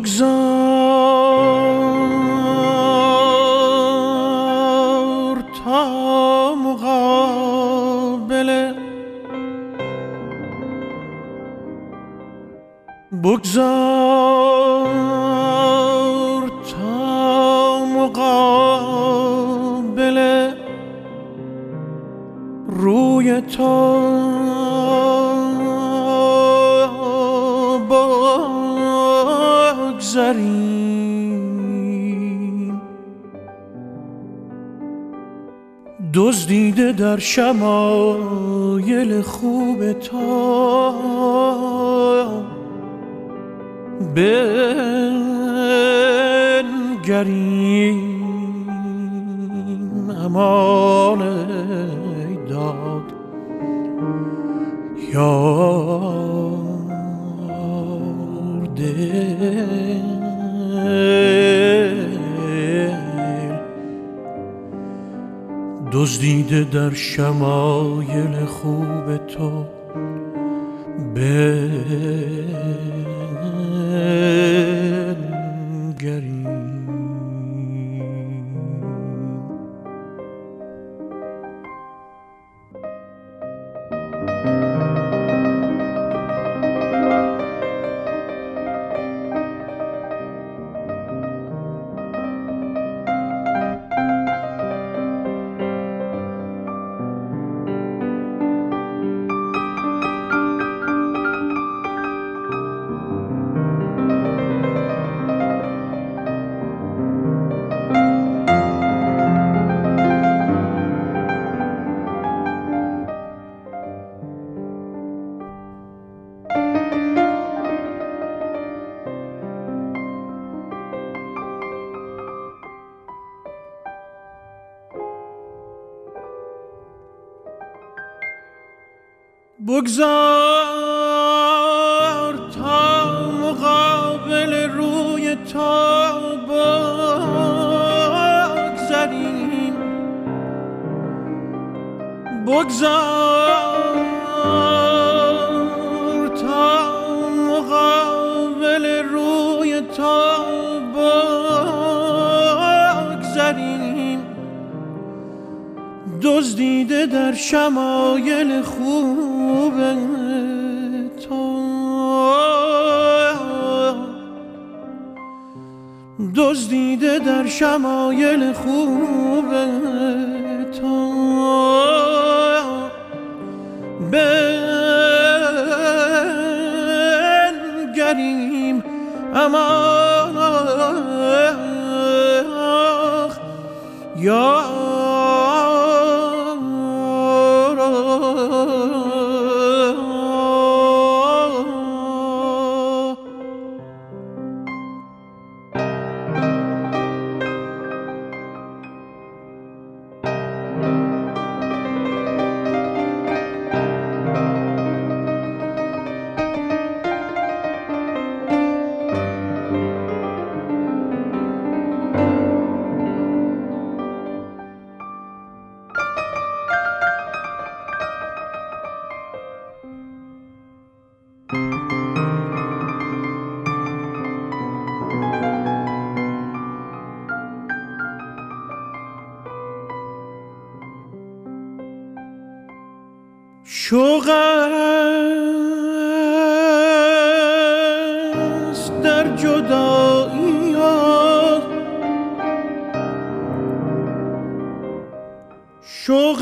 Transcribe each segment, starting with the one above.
بگذار تا مقابله بگذار تا مقابله روی تو بگذاریم دزدیده در شمایل خوب تو بنگریم امان ای داد یار دل دزدیده در شمایل خوب تو بنگریم. بگذار تا مقابل روی تو بگذاریم بگذار تا مقابل روی تو بگذاریم دزدیده در شمایل خوب تو دزدیده در شمایل خوب تو بنگریم امان یا شوق است در جدایی ها شوق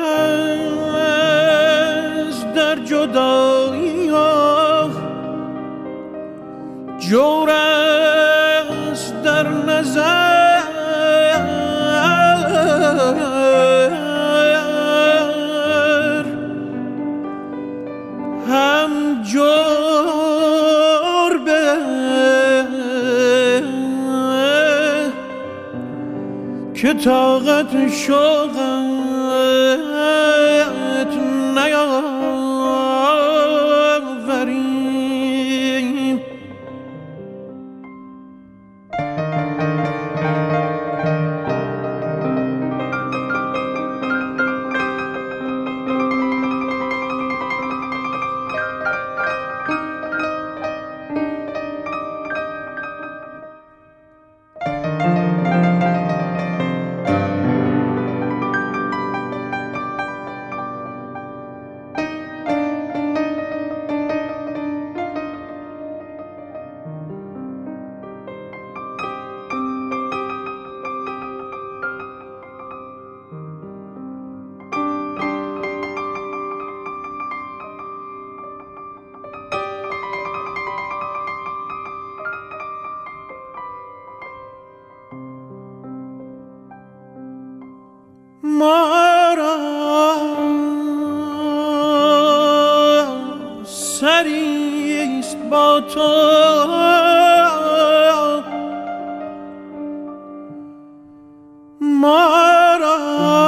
است در جدایی ها جور است در نظر هم جور به که طاقت شوقت نیاوریم ما را سریست با تو ما را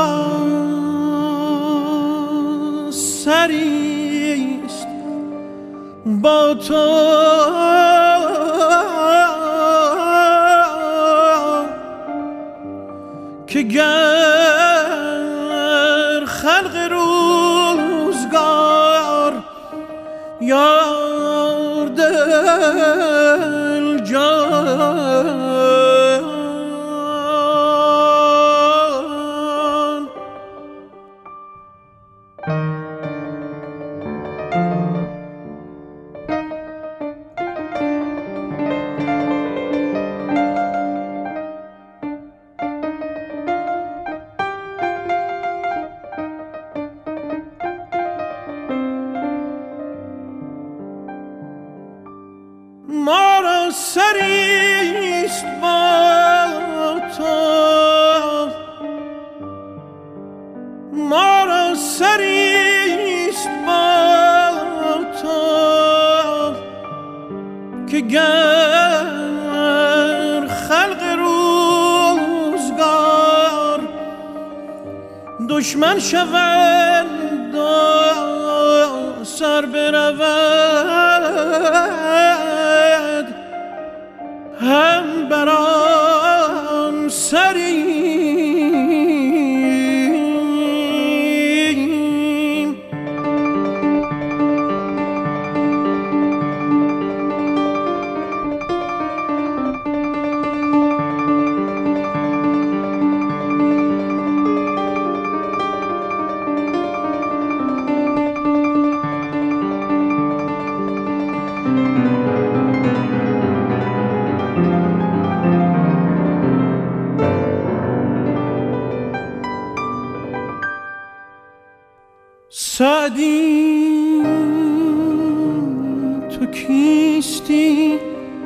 سریست با تو که گر خلق روزگار یار دل جان ما را سریست با تو ما را سریست با تو که گر خلق روزگار دشمن شوند و سر برود هم برام سریم سعدی تو کیستی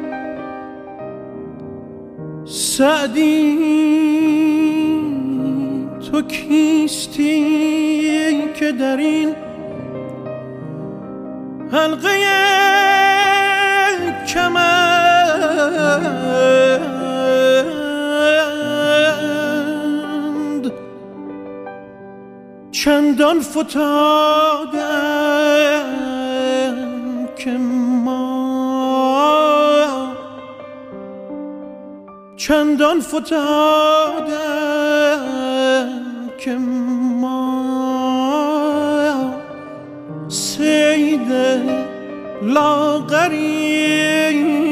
سعدی تو کیستی که در این حلقه کمند چندان فتادم که ما چندان فتادم که ما صید لاغریم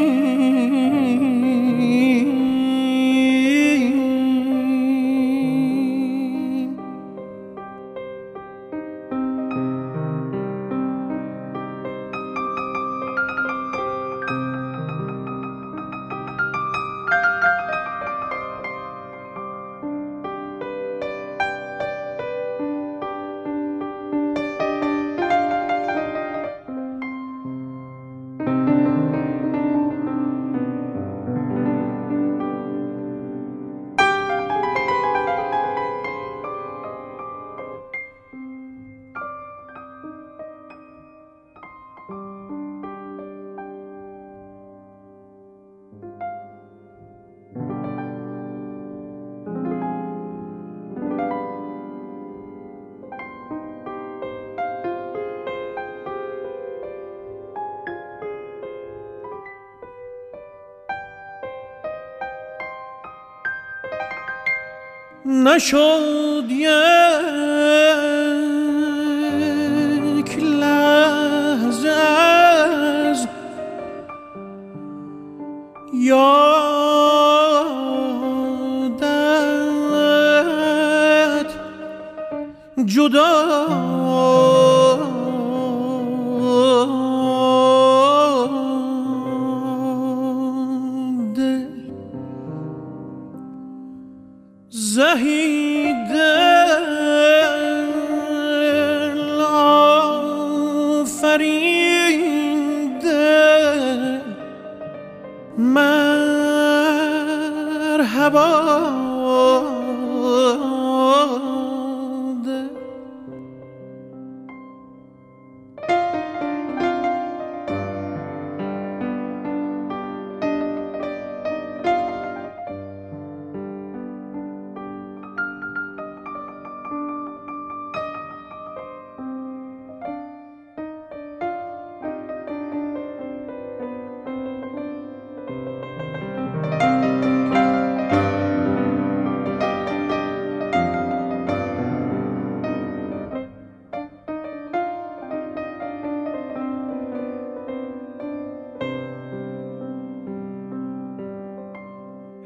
نشد یک لحظه از یادت جدا زهید دل آفرینده مرحبا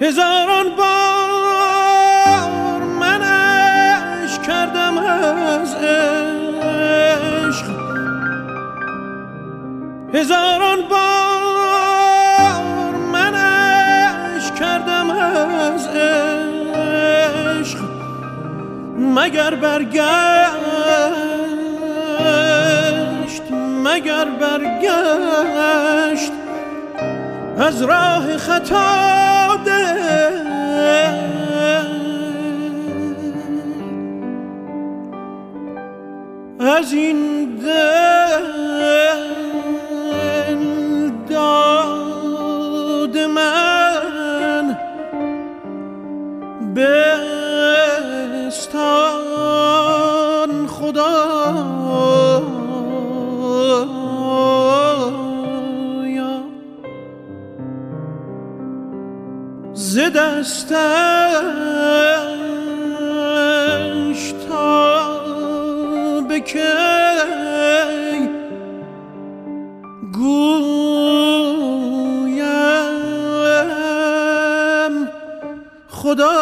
هزاران بار منش کردم از عشق، هزاران بار منش کردم از عشق، مگر برگشت، مگر برگشت از راه خطا دل، از این دل داد من بستان خدایا، ز دستش تا به کی گویم خدا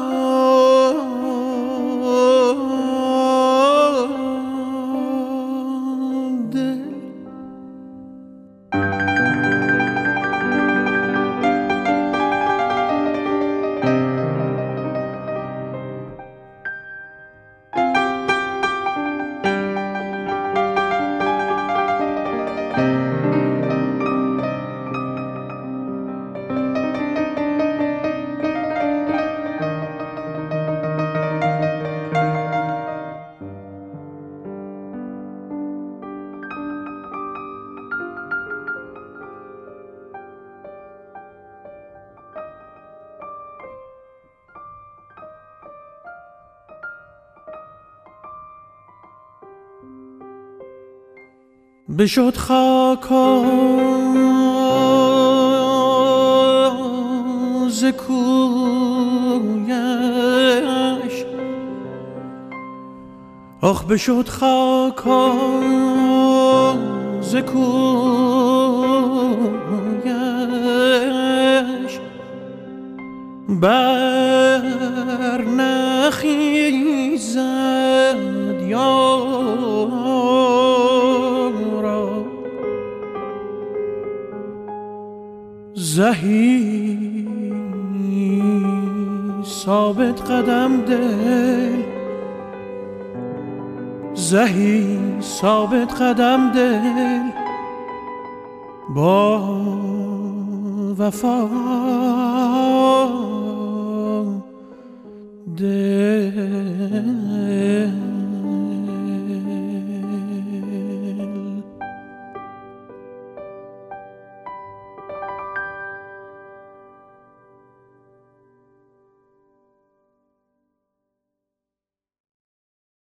بشد خاکا ز کویش، آخ بشد خاکا ز کویش، بر نخیزد یارا زهی ثابت قدم دل، زهی ثابت قدم دل با وفا